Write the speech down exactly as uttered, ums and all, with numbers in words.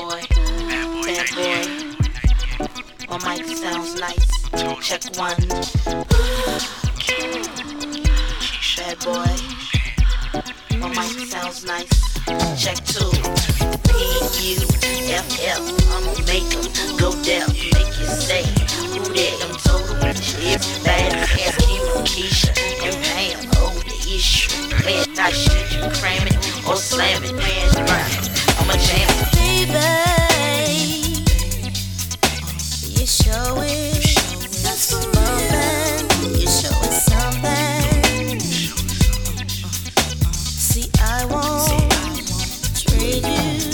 boy, bad boy. My mic sounds nice. Check one. Bad boy. My mic sounds nice. Check two. P U F F. I'ma make them go deaf. Make you say, who that? I'm total bitch. It's bad ass Kima, Keisha, and Pam. Oh, the issue. Man, that shit you cram it or slam it. Man, right. I'm a jam. Baby, you show it. That's something. You show it something. See, I won't trade you.